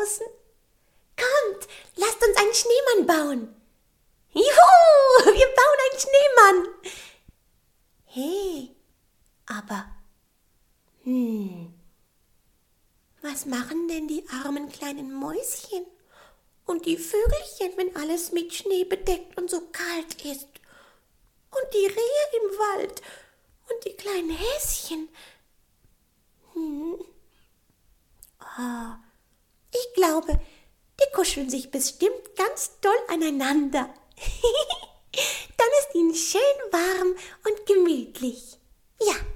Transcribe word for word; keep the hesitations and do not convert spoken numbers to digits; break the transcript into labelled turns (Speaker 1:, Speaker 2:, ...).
Speaker 1: draußen? Kommt, lasst uns einen Schneemann bauen. Juhu, wir bauen einen Schneemann. Hey, aber, hm, was machen denn die armen kleinen Mäuschen und die Vögelchen, wenn alles mit Schnee bedeckt und so kalt ist? Und die Rehe im Wald und die kleinen Häschen. Hm. Oh, ich glaube, die kuscheln sich bestimmt ganz doll aneinander. Dann ist ihnen schön warm und gemütlich. Ja.